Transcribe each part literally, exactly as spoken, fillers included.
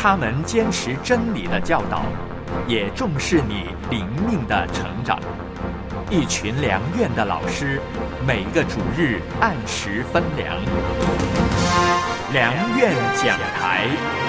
他们坚持真理的教导，也重视你灵命的成长。一群良院的老师，每个主日按时分粮。良院讲台。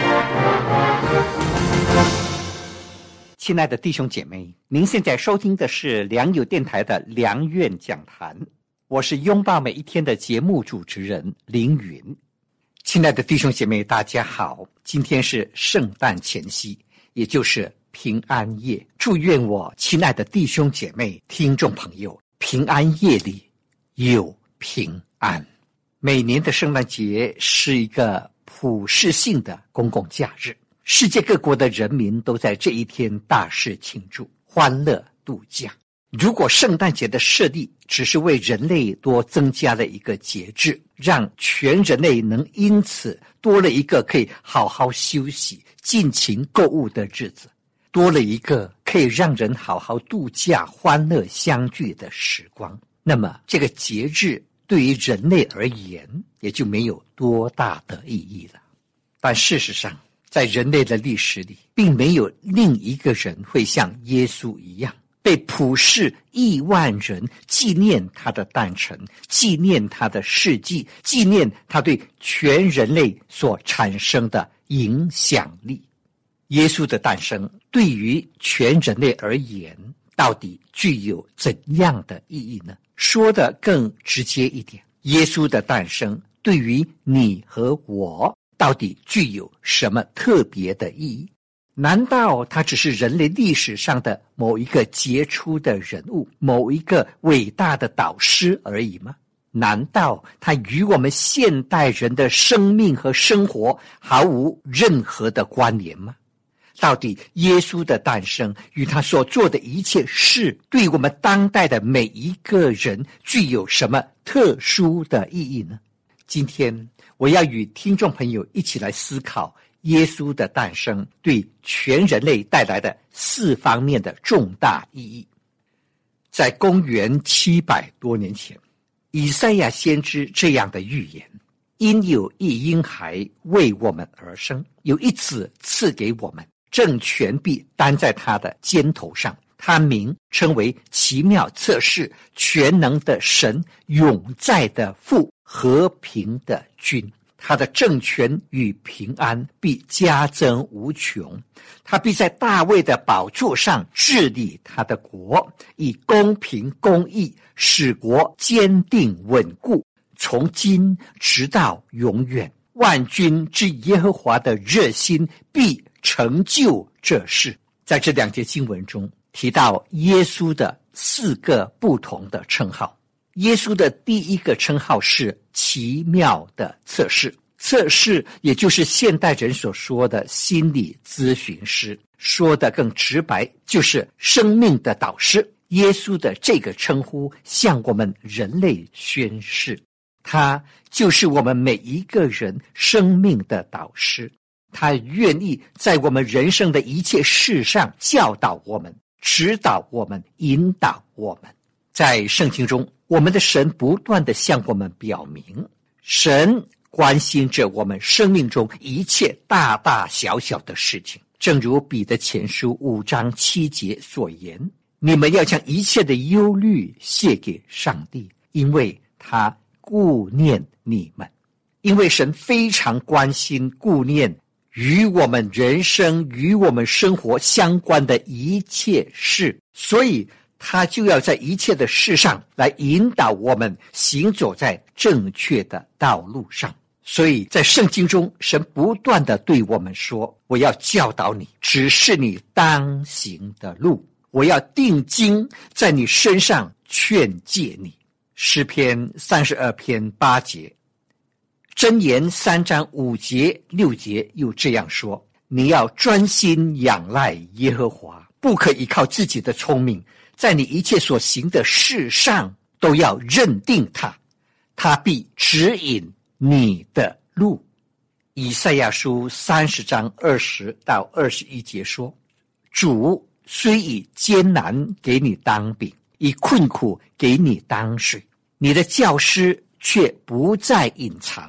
亲爱的弟兄姐妹，您现在收听的是良友电台的良院讲坛，我是拥抱每一天的节目主持人凌云。亲爱的弟兄姐妹，大家好，今天是圣诞前夕，也就是平安夜。祝愿我亲爱的弟兄姐妹、听众朋友，平安夜里有平安。每年的圣诞节是一个普世性的公共假日，世界各国的人民都在这一天大肆庆祝、欢乐度假。如果圣诞节的设立只是为人类多增加了一个节日，让全人类能因此多了一个可以好好休息、尽情购物的日子，多了一个可以让人好好度假、欢乐相聚的时光，那么这个节日对于人类而言也就没有多大的意义了。但事实上，在人类的历史里，并没有另一个人会像耶稣一样被普世亿万人纪念他的诞辰，纪念他的事迹，纪念他对全人类所产生的影响力。耶稣的诞生对于全人类而言，到底具有怎样的意义呢？说得更直接一点，耶稣的诞生对于你和我到底具有什么特别的意义？难道他只是人类历史上的某一个杰出的人物，某一个伟大的导师而已吗？难道他与我们现代人的生命和生活毫无任何的关联吗？到底耶稣的诞生与他所做的一切事，对我们当代的每一个人具有什么特殊的意义呢？今天我要与听众朋友一起来思考耶稣的诞生对全人类带来的四方面的重大意义。在公元七百多年前，以赛亚先知这样的预言：因有一婴孩为我们而生，有一子赐给我们，政权必担在他的肩头上，他名称为奇妙策士、全能的神、永在的父、和平的君。他的政权与平安必加增无穷，他必在大卫的宝座上治理他的国，以公平公义使国坚定稳固，从今直到永远。万军之耶和华的热心必成就这事。在这两节经文中提到耶稣的四个不同的称号。耶稣的第一个称号是奇妙的策士，策士也就是现代人所说的心理咨询师，说得更直白，就是生命的导师。耶稣的这个称呼向我们人类宣示，他就是我们每一个人生命的导师，他愿意在我们人生的一切事上教导我们、指导我们、引导我们。在圣经中，我们的神不断地向我们表明，神关心着我们生命中一切大大小小的事情。正如彼得前书五章七节所言，你们要将一切的忧虑卸给上帝，因为他顾念你们。因为神非常关心顾念与我们人生与我们生活相关的一切事，所以他就要在一切的事上来引导我们行走在正确的道路上。所以在圣经中，神不断地对我们说，我要教导你，指示你当行的路，我要定睛在你身上劝诫你。诗篇三十二篇八节，箴言三章五节六节又这样说，你要专心仰赖耶和华，不可依靠自己的聪明，在你一切所行的事上都要认定他，他必指引你的路。以赛亚书三十章二十到二十一节说，主虽以艰难给你当饼，以困苦给你当水，你的教师却不再隐藏，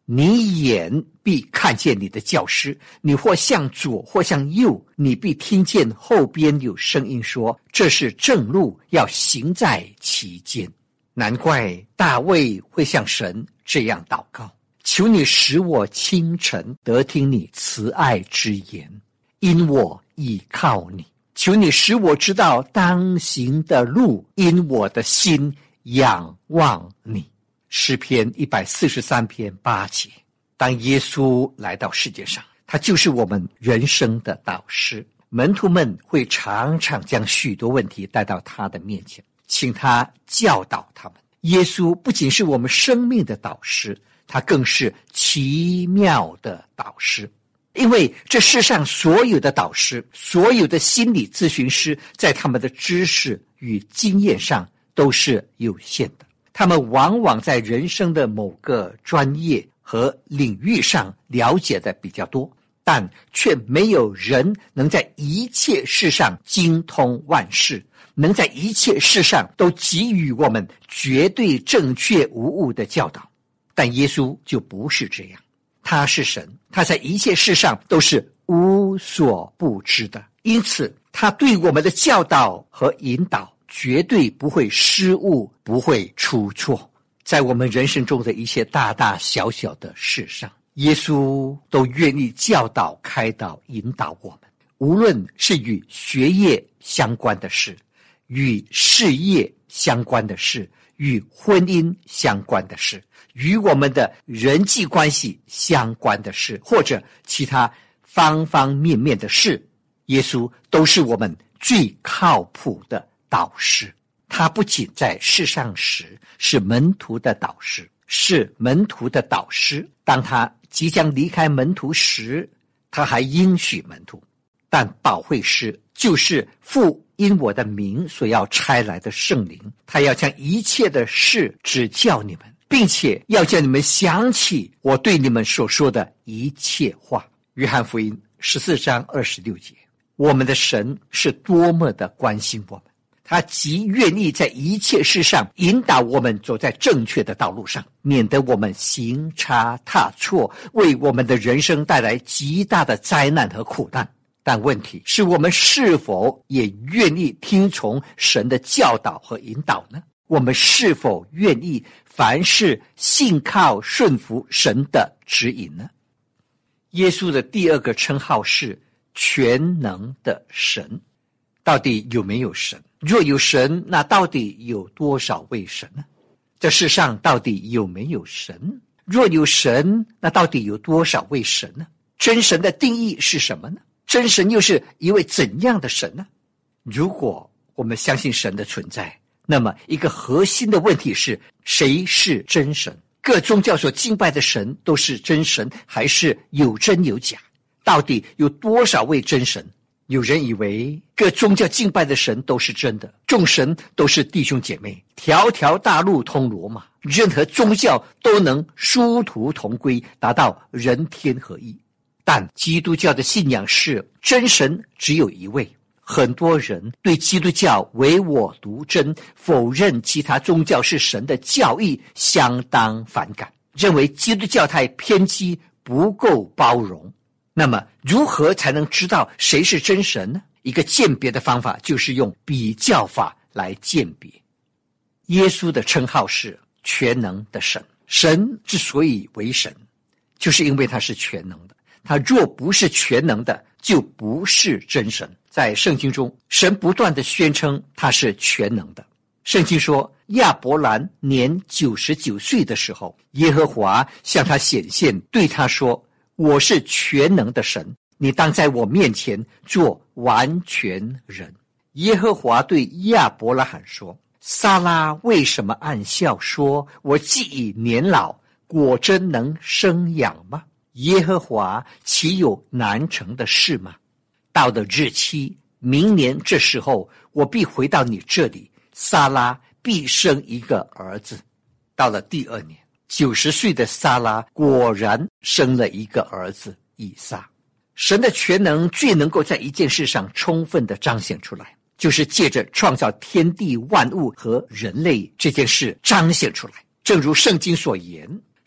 你眼必看见你的教师，你或向左或向右，你必听见后边有声音说，这是正路，要行在其间。难怪大卫会向神这样祷告，求你使我清晨得听你慈爱之言，因我倚靠你。求你使我知道当行的路，因我的心仰望你。诗篇一百四十三篇八节。当耶稣来到世界上，他就是我们人生的导师。门徒们会常常将许多问题带到他的面前，请他教导他们。耶稣不仅是我们生命的导师，他更是奇妙的导师。因为这世上所有的导师，所有的心理咨询师，在他们的知识与经验上都是有限的。他们往往在人生的某个专业和领域上了解的比较多，但却没有人能在一切事上精通万事，能在一切事上都给予我们绝对正确无误的教导。但耶稣就不是这样，他是神，他在一切事上都是无所不知的，因此他对我们的教导和引导绝对不会失误，不会出错。在我们人生中的一些大大小小的事上，耶稣都愿意教导、开导、引导我们。无论是与学业相关的事，与事业相关的事，与婚姻相关的事，与我们的人际关系相关的事，或者其他方方面面的事，耶稣都是我们最靠谱的导师。他不仅在世上时是门徒的导师，是门徒的导师。当他即将离开门徒时，他还应许门徒，但保惠师就是父因我的名所要差来的圣灵，他要将一切的事指教你们，并且要叫你们想起我对你们所说的一切话。约翰福音十四章二十六节。我们的神是多么的关心我们，他极愿意在一切事上引导我们走在正确的道路上，免得我们行差踏错，为我们的人生带来极大的灾难和苦难。但问题是，我们是否也愿意听从神的教导和引导呢？我们是否愿意凡事信靠顺服神的指引呢？耶稣的第二个称号是全能的神。到底有没有神？若有神，那到底有多少位神呢？这世上到底有没有神？若有神，那到底有多少位神呢？真神的定义是什么呢？真神又是一位怎样的神呢？如果我们相信神的存在，那么一个核心的问题是，谁是真神？各宗教所敬拜的神都是真神，还是有真有假？到底有多少位真神？有人以为各宗教敬拜的神都是真的，众神都是弟兄姐妹，条条大路通罗马，任何宗教都能殊途同归，达到人天合一。但基督教的信仰是真神只有一位。很多人对基督教唯我独真，否认其他宗教是神的教义，相当反感，认为基督教太偏激，不够包容。那么如何才能知道谁是真神呢？一个鉴别的方法就是用比较法来鉴别。耶稣的称号是全能的神。神之所以为神，就是因为他是全能的。他若不是全能的，就不是真神。在圣经中，神不断地宣称他是全能的。圣经说，亚伯兰年九十九岁的时候，耶和华向他显现，对他说，我是全能的神，你当在我面前做完全人。耶和华对亚伯拉罕说，撒拉为什么暗笑说，我既已年老，果真能生养吗？耶和华岂有难成的事吗？到了日期，明年这时候，我必回到你这里，撒拉必生一个儿子。到了第二年，九十岁的撒拉果然生了一个儿子以撒。神的全能最能够在一件事上充分地彰显出来，就是借着创造天地万物和人类这件事彰显出来。正如圣经所言，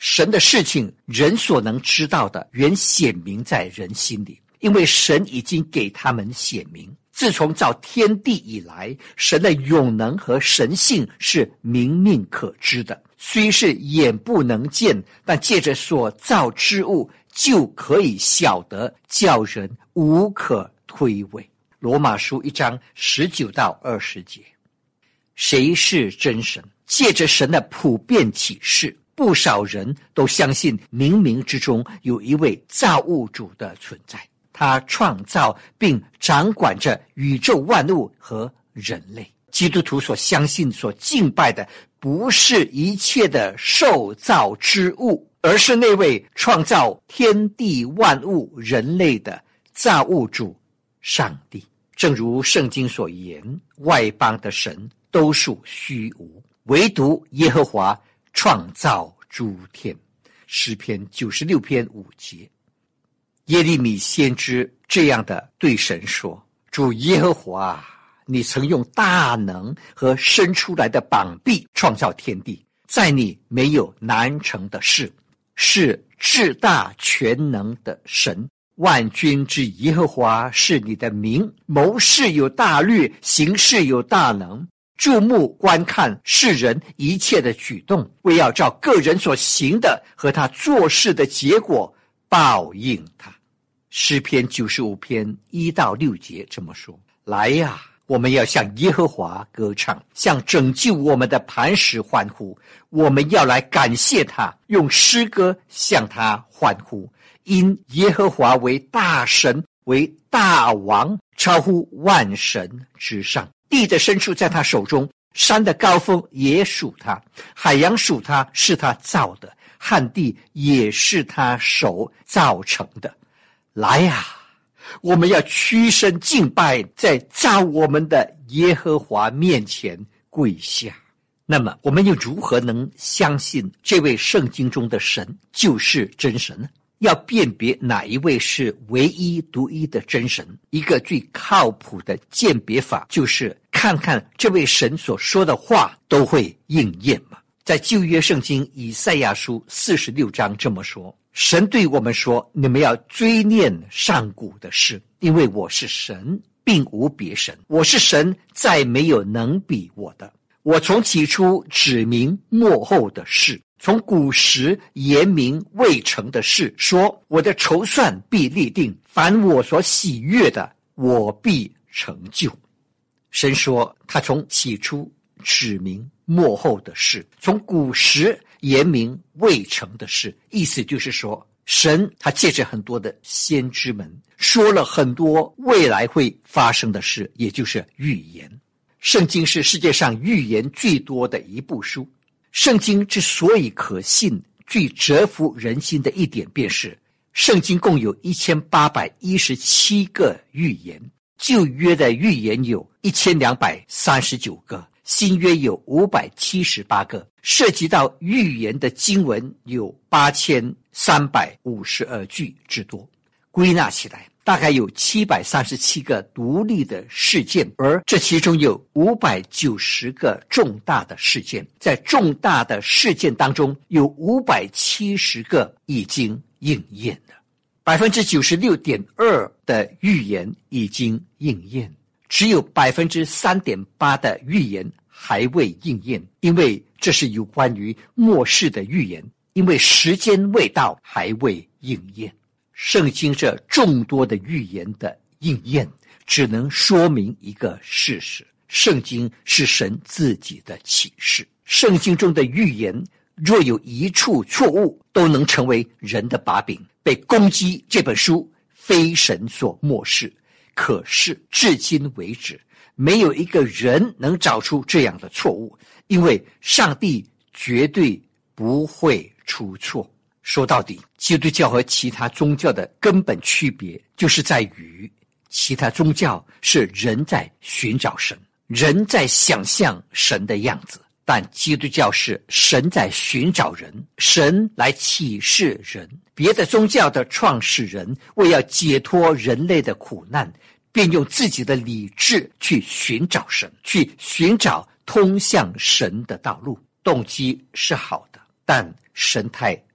神的事情，人所能知道的，原显明在人心里，因为神已经给他们显明。自从造天地以来，神的永能和神性是明明可知的，虽是眼不能见，但借着所造之物就可以晓得，叫人无可推诿。罗马书一章十九到二十节。谁是真神？借着神的普遍启示，不少人都相信冥冥之中有一位造物主的存在，他创造并掌管着宇宙万物和人类。基督徒所相信、所敬拜的，不是一切的受造之物，而是那位创造天地万物、人类的造物主上帝。正如圣经所言，外邦的神都属虚无，唯独耶和华创造诸天。诗篇九十六篇五节。耶利米先知这样的对神说：主耶和华，你曾用大能和伸出来的膀臂创造天地，在你没有难成的事，是至大全能的神。万军之耶和华是你的名，谋事有大律，行事有大能，注目观看世人一切的举动，为要照个人所行的和他做事的结果报应他。诗篇九十五篇一到六节这么说：来呀，我们要向耶和华歌唱，向拯救我们的磐石欢呼。我们要来感谢他，用诗歌向他欢呼。因耶和华为大神，为大王，超乎万神之上。地的深处在他手中，山的高峰也属他，海洋属他，是他造的，旱地也是他手造成的。来呀，我们要屈身敬拜，在造我们的耶和华面前跪下。那么我们又如何能相信这位圣经中的神就是真神呢？要辨别哪一位是唯一独一的真神，一个最靠谱的鉴别法就是看看这位神所说的话都会应验吗？在旧约圣经以赛亚书四十六章这么说：神对我们说，你们要追念上古的事，因为我是神，并无别神，我是神，再没有能比我的。我从起初指明末后的事，从古时言明未成的事，说我的筹算必立定，凡我所喜悦的，我必成就。神说他从起初指明末后的事，从古时言明未成的事，意思就是说，神他借着很多的先知们说了很多未来会发生的事，也就是预言。圣经是世界上预言最多的一部书。圣经之所以可信，最折服人心的一点便是，圣经共有一千八百一十七个预言，旧约的预言有一千两百三十九个，新约有五百七十八个，涉及到预言的经文有八千三百五十二句之多。归纳起来，大概有七百三十七个独立的事件，而这其中有五百九十个重大的事件。在重大的事件当中，有五百七十个已经应验了， 百分之九十六点二 的预言已经应验，只有 百分之三点八 的预言还未应验，因为这是有关于末世的预言，因为时间未到，还未应验。圣经这众多的预言的应验，只能说明一个事实：圣经是神自己的启示。圣经中的预言若有一处错误，都能成为人的把柄，被攻击这本书非神所漠视。可是至今为止，没有一个人能找出这样的错误，因为上帝绝对不会出错。说到底，基督教和其他宗教的根本区别就是在于，其他宗教是人在寻找神，人在想象神的样子，但基督教是神在寻找人，神来启示人。别的宗教的创始人为要解脱人类的苦难，便用自己的理智去寻找神，去寻找通向神的道路。动机是好的，但神太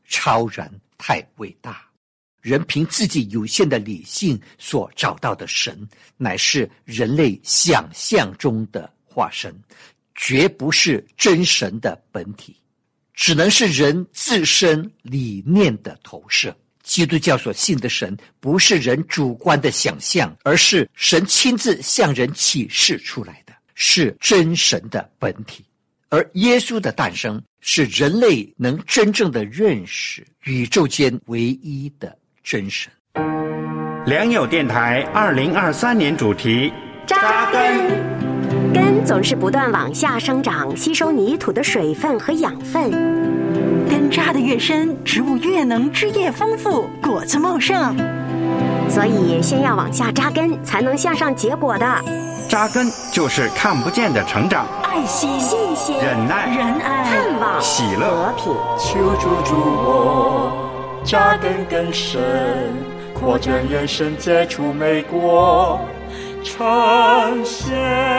超然，太伟大。人凭自己有限的理性所找到的神，乃是人类想象中的化身，绝不是真神的本体，只能是人自身理念的投射。基督教所信的神不是人主观的想象，而是神亲自向人启示出来的，是真神的本体。而耶稣的诞生是人类能真正的认识宇宙间唯一的真神。 良友电台二零二三年主题： 扎根。根总是不断往下生长，吸收泥土的水分和养分。 根扎得越深，植物越能枝叶丰富，果子茂盛。 所以先要往下扎根，才能向上结果的。 扎根就是看不见的成长， 爱心、 信心、 忍耐、 仁爱、 盼望、 喜乐、 和平。 求主助我扎根更深，扩展延伸，结出美果，呈现。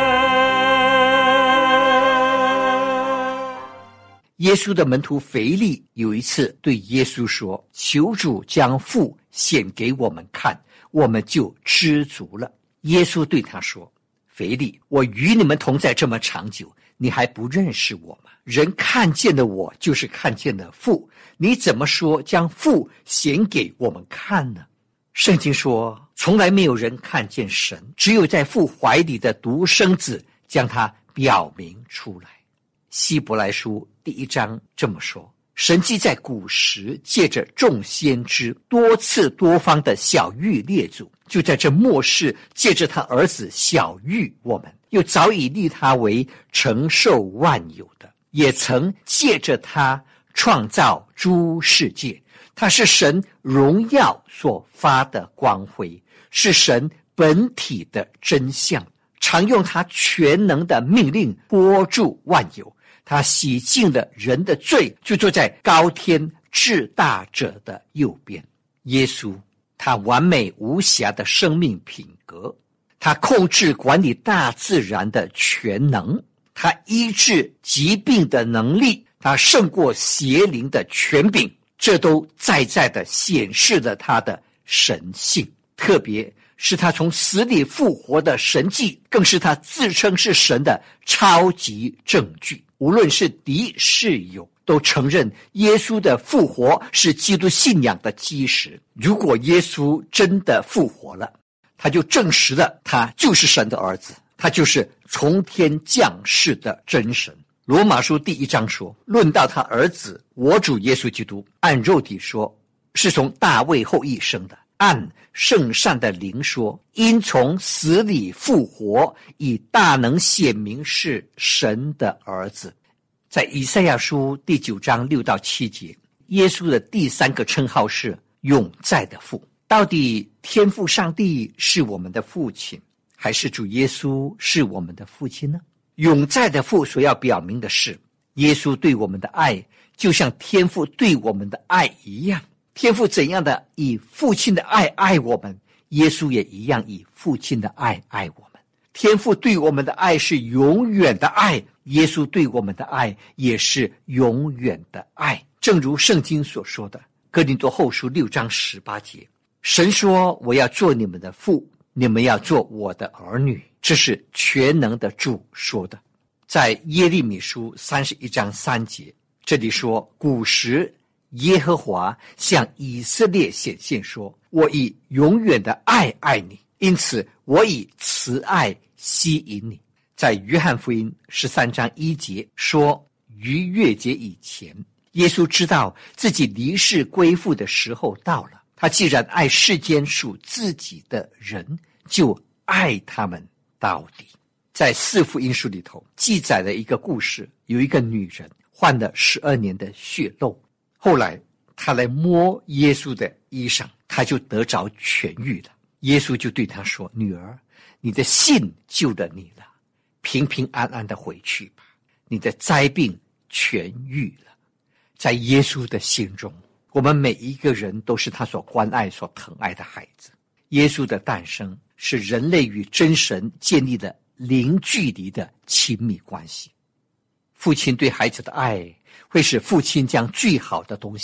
耶稣的门徒腓利有一次对耶稣说：求主将父显给我们看，我们就知足了。耶稣对他说：腓利，我与你们同在这么长久，你还不认识我吗？人看见的我，就是看见了父，你怎么说将父显给我们看呢？圣经说，从来没有人看见神，只有在父怀里的独生子将他表明出来。希伯来书第一章这么说：神既在古时借着众先知多次多方的晓谕列祖，就在这末世借着他儿子晓谕我们，又早已立他为承受万有的，也曾借着他创造诸世界。他是神荣耀所发的光辉，是神本体的真相，常用他全能的命令拨住万有。他洗净了人的罪，就坐在高天至大者的右边。耶稣，他完美无瑕的生命品格，他控制管理大自然的全能，他医治疾病的能力，他胜过邪灵的权柄，这都在在的显示了他的神性。特别是他从死里复活的神迹，更是他自称是神的超级证据。无论是敌是友，都承认耶稣的复活是基督信仰的基石。如果耶稣真的复活了，他就证实了他就是神的儿子，他就是从天降世的真神。罗马书第一章说，论到他儿子我主耶稣基督，按肉体说是从大卫后裔生的，按圣善的灵说，因从死里复活，以大能显明是神的儿子。在以赛亚书第九章六到七节，耶稣的第三个称号是永在的父。到底天父上帝是我们的父亲，还是主耶稣是我们的父亲呢？永在的父所要表明的是，耶稣对我们的爱就像天父对我们的爱一样。天父怎样的以父亲的爱爱我们，耶稣也一样以父亲的爱爱我们。天父对我们的爱是永远的爱，耶稣对我们的爱也是永远的爱。正如圣经所说的，哥林多后书六章十八节，神说，我要做你们的父，你们要做我的儿女，这是全能的主说的。在耶利米书三十一章三节，这里说，古时耶和华向以色列显现说，我以永远的爱爱你，因此我以慈爱吸引你。在约翰福音十三章一节说，逾越节以前，耶稣知道自己离世归父的时候到了，他既然爱世间属自己的人，就爱他们到底。在四福音书里头记载了一个故事，有一个女人患了十二年的血漏，后来他来摸耶稣的衣裳，他就得着痊愈了。耶稣就对他说，女儿，你的信救了你了，平平安安的回去吧，你的灾病痊愈了。在耶稣的心中，我们每一个人都是他所关爱所疼爱的孩子。耶稣的诞生是人类与真神建立了零距离的亲密关系。父亲对孩子的爱会使父亲将最好的东西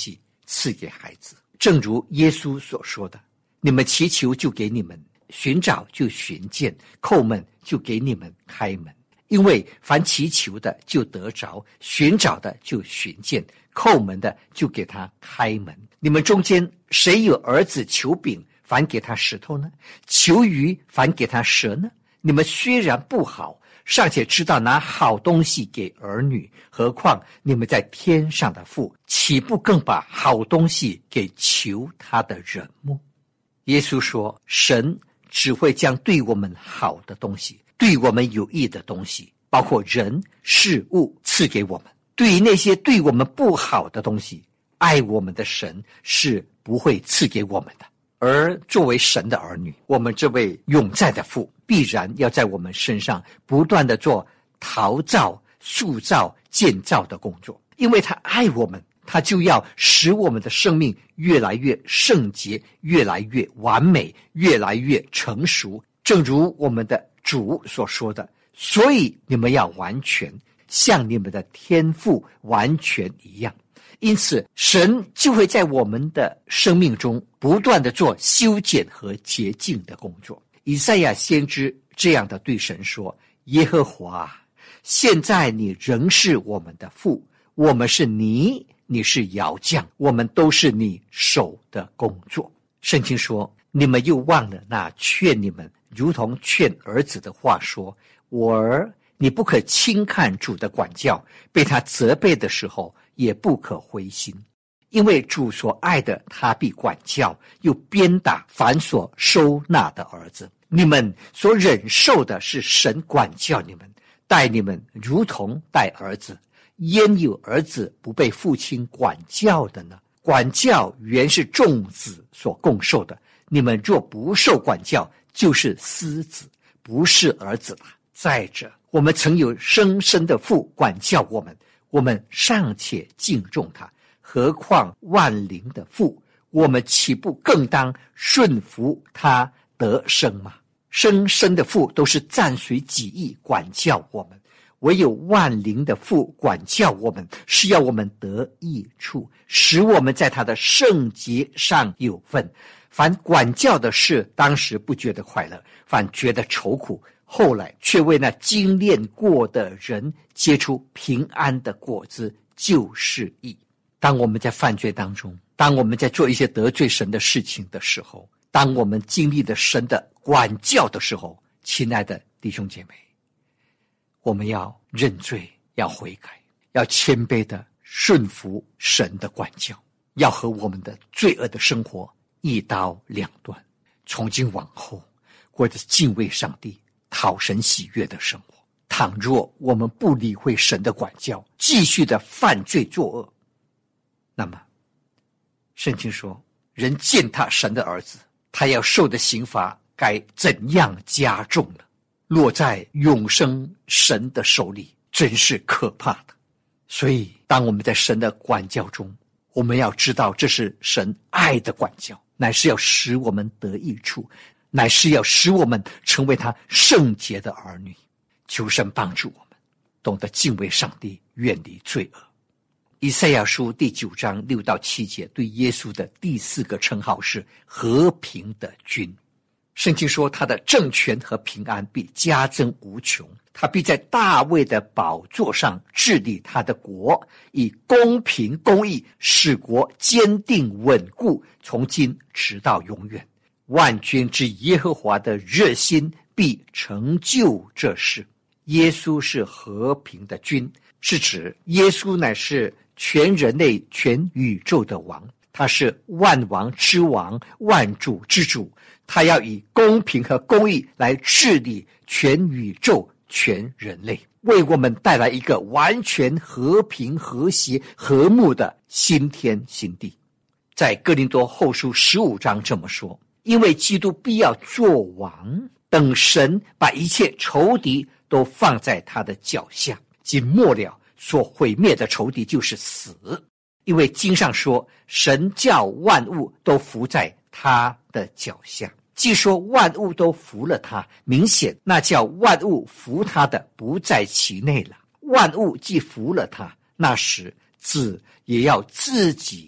赐给孩子。正如耶稣所说的，你们祈求就给你们，寻找就寻见，叩门就给你们开门。因为凡祈求的就得着，寻找的就寻见，叩门的就给他开门。你们中间谁有儿子求饼，反给他石头呢？求鱼，反给他蛇呢？你们虽然不好，尚且知道拿好东西给儿女，何况你们在天上的父，岂不更把好东西给求他的人么？耶稣说，神只会将对我们好的东西，对我们有益的东西，包括人事物，赐给我们。对于那些对我们不好的东西，爱我们的神是不会赐给我们的。而作为神的儿女，我们这位永在的父必然要在我们身上不断的做陶造、塑造、建造的工作，因为他爱我们，他就要使我们的生命越来越圣洁，越来越完美，越来越成熟。正如我们的主所说的，所以你们要完全，像你们的天父完全一样。因此神就会在我们的生命中不断的做修剪和洁净的工作。以赛亚先知这样的对神说，耶和华，现在你仍是我们的父，我们是泥，你是窑匠，我们都是你手的工作。圣经说，你们又忘了那劝你们如同劝儿子的话，说，我儿，你不可轻看主的管教，被他责备的时候也不可灰心，因为主所爱的他必管教，又鞭打凡所收纳的儿子。你们所忍受的是神管教你们，待你们如同待儿子。焉有儿子不被父亲管教的呢？管教原是众子所共受的，你们若不受管教，就是私子，不是儿子了。再者，我们曾有生身的父管教我们，我们尚且敬重他，何况万灵的父，我们岂不更当顺服他得生吗？生身的父都是暂随己意管教我们，唯有万灵的父管教我们，是要我们得益处，使我们在他的圣洁上有份。凡管教的事，当时不觉得快乐，反觉得愁苦，后来却为那精炼过的人结出平安的果子，就是义。当我们在犯罪当中，当我们在做一些得罪神的事情的时候，当我们经历了神的管教的时候，亲爱的弟兄姐妹，我们要认罪，要悔改，要谦卑的顺服神的管教，要和我们的罪恶的生活一刀两断，从今往后过着敬畏上帝、讨神喜悦的生活。倘若我们不理会神的管教，继续的犯罪作恶，那么圣经说，人践踏神的儿子，他要受的刑罚该怎样加重了？落在永生神的手里，真是可怕的。所以当我们在神的管教中，我们要知道这是神爱的管教，乃是要使我们得益处，乃是要使我们成为他圣洁的儿女。求神帮助我们懂得敬畏上帝，远离罪恶。以赛亚书第九章六到七节对耶稣的第四个称号是和平的君。圣经说，他的政权和平安必加增无穷，他必在大卫的宝座上治理他的国，以公平公义使国坚定稳固，从今直到永远。万军之耶和华的热心必成就这事。耶稣是和平的君，是指耶稣乃是全人类全宇宙的王，他是万王之王，万主之主，他要以公平和公义来治理全宇宙全人类，为我们带来一个完全和平和谐和睦的新天新地。在哥林多后书十五章这么说，因为基督必要做王，等神把一切仇敌都放在他的脚下，即末了所毁灭的仇敌就是死。因为经上说，神叫万物都服在他的脚下。既说万物都服了他，明显那叫万物服他的不在其内了。万物既服了他，那时子也要自己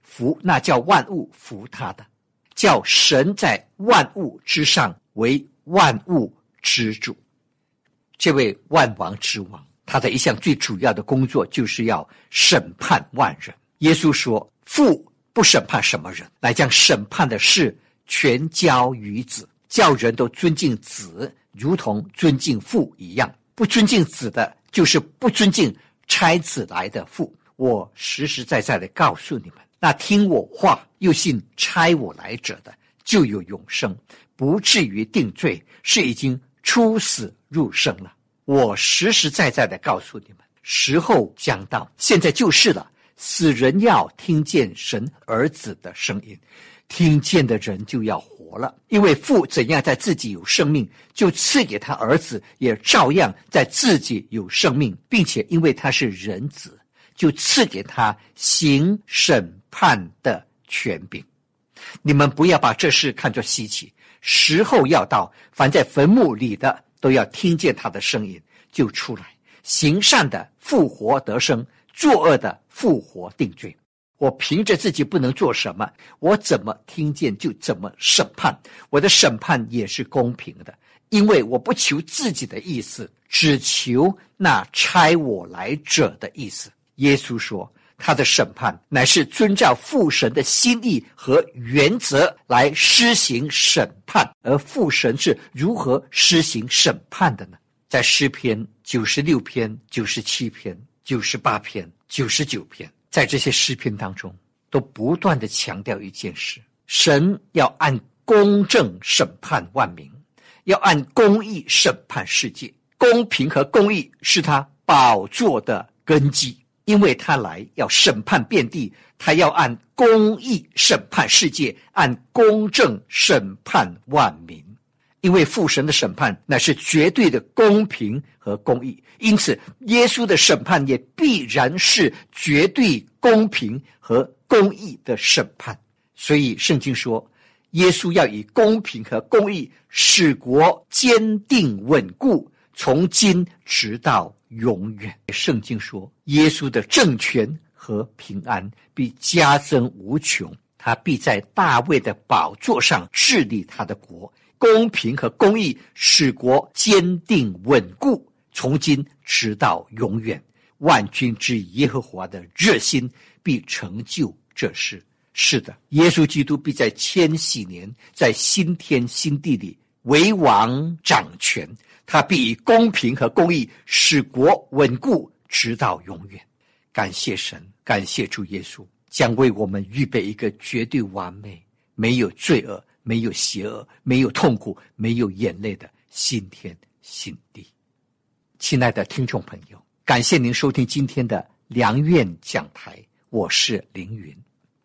服那叫万物服他的，叫神在万物之上为万物之主。这位万王之王，他的一项最主要的工作就是要审判万人。耶稣说，父不审判什么人，来将审判的事全交于子，叫人都尊敬子，如同尊敬父一样。不尊敬子的，就是不尊敬差子来的父。我实实在在的告诉你们，那听我话又信差我来者的，就有永生，不至于定罪，是已经出死入生了。我实实在在的告诉你们，时候将到，现在就是了。死人要听见神儿子的声音，听见的人就要活了。因为父怎样在自己有生命，就赐给他儿子也照样在自己有生命，并且因为他是人子，就赐给他行审判的权柄。你们不要把这事看作稀奇，时候要到，凡在坟墓里的都要听见他的声音，就出来。行善的复活得生，作恶的复活定罪。我凭着自己不能做什么，我怎么听见就怎么审判。我的审判也是公平的，因为我不求自己的意思，只求那差我来者的意思。耶稣说，他的审判乃是遵照父神的心意和原则来施行审判。而父神是如何施行审判的呢？在诗篇九十六篇、九十七篇、九十八篇、九十九篇，在这些诗篇当中都不断地强调一件事，神要按公正审判万民，要按公义审判世界。公平和公义是他宝座的根基，因为他来要审判遍地，他要按公义审判世界，按公正审判万民。因为父神的审判乃是绝对的公平和公义，因此耶稣的审判也必然是绝对公平和公义的审判。所以圣经说，耶稣要以公平和公义使国坚定稳固，从今直到永远。圣经说，耶稣的政权和平安必加增无穷，他必在大卫的宝座上治理他的国，公平和公义使国坚定稳固，从今直到永远。万军之耶和华的热心必成就这事。是的，耶稣基督必在千禧年，在新天新地里为王掌权，他必以公平和公义使国稳固直到永远。感谢神，感谢主耶稣，将为我们预备一个绝对完美，没有罪恶，没有邪恶，没有痛苦，没有眼泪的新天新地。亲爱的听众朋友，感谢您收听今天的良苑讲台，我是凌云。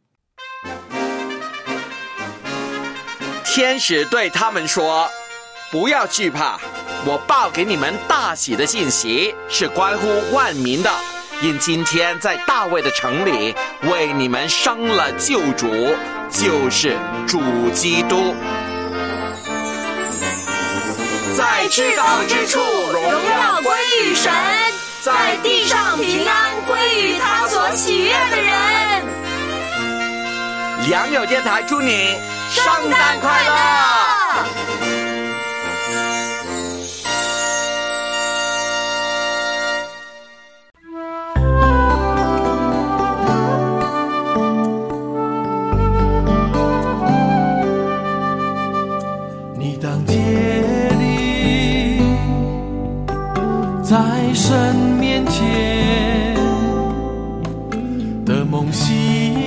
天使对他们说，不要惧怕，我报给你们大喜的信息，是关乎万民的。因今天在大卫的城里为你们生了救主，就是主基督。 在至高之处荣耀归于神，在地上平安归于他所喜悦的人。 良友电台祝你圣诞快乐！ 你当竭力在神面前的梦想